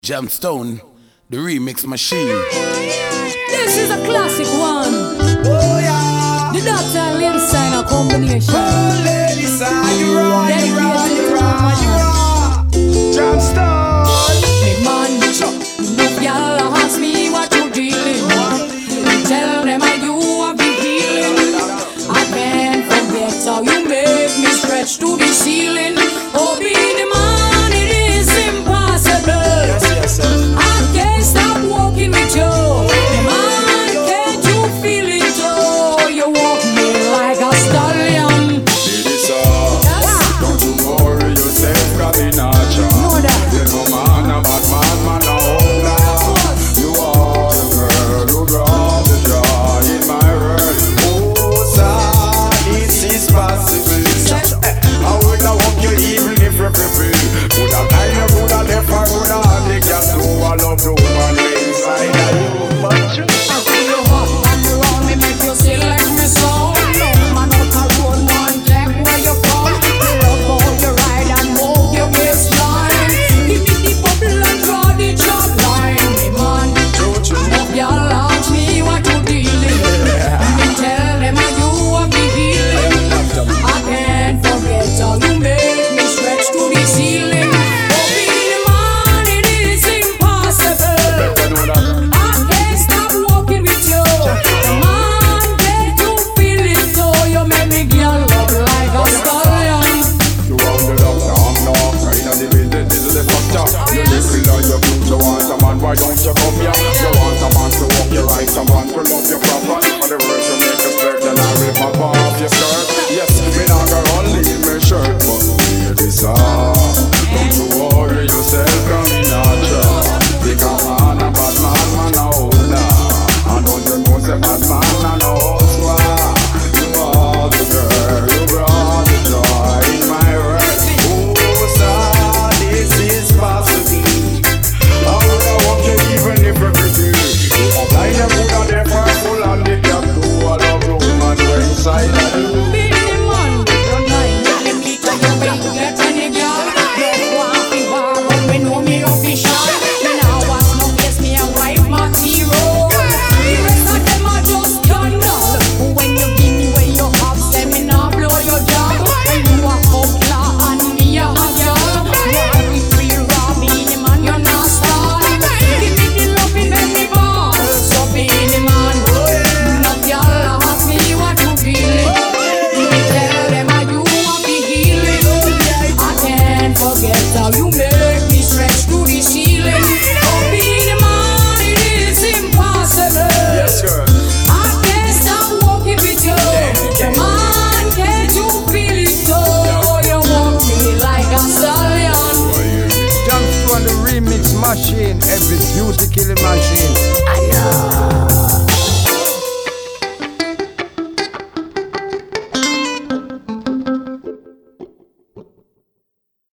Jamstone, the remix machine. This is a classic one. Oh yeah. The Doctor and Lady Signer combination. Oh lady sign, you raw, you raw, you raw, you raw. Jamstone. Hey man, y'all ask me what you dealing. Tell them I you have been healing. I can't forget how you make me stretch to the ceiling. Oh, be the man, it is impossible. Yes, sir. I can't stop walking with you. Man, can't you feel it? Oh, you walk me like a stallion. Lady sir, don't you worry yourself, got in a chat. Know that. You know man, a bad man, a holder. You are the girl who brought the joy in my world. Oh sir, this is possible. I would have walked you even if you prefer. Would have died, you would have left, I would have had the gas. So I love the woman inside of you. But you I feel you hot and around me, make you feel like me so. No man out a road, man, check where you from. Love how you ride and move your waistline. Give me the bubble and draw the chalk line. Me man, don't you hope y'all ask me what you dealing. Me tell them how you have the healing. I can't forget how you make me stretch to the ceiling. Oh, be the man, it is impossible. I can't stop walking with you. Man, can't you feel it? Oh, you make me girl up like a stallion. You round the doctor, I'm not right now the business, this is the factor. You little on your food, you want a man, why don't you come here? You want a man to walk you right, a man to love you proper. For the words you make us flirt, then I rip my bar off your skirt. Yes, me not gonna only in my shirt, but ladies don't you worry yourself, come in a trap. Because man, a bad man, a holder. And don't you know say bad man, a hustler. You are the girl, you brought the joy in my world. Oh, sir, this is possible. I would have walked you even if you could. I never would have left her full on the cap to a love woman where inside of you. Be the man, don't mind. Let me tell you where you get any girl. Don't want me bar, but me know me official. Me now watch no face, me a wife material. The rest of them are just scandal. When you give me where you have, say me now blow your job. When you a outlaw and me a girl. Why we free raw, be the man, you're not star. Give me the loving, make me ball. So be the man. No girl ask me what you feeling. Me tell them how you want the healing. I can't forget how you make me stretch to the ceiling. Oh, be the man, it is impossible. Yes, girl. I can't stop walking with you. Man, can't you feel it? Oh, you walk me like a stallion. Jamstone, the remix machine, every beauty killing machine.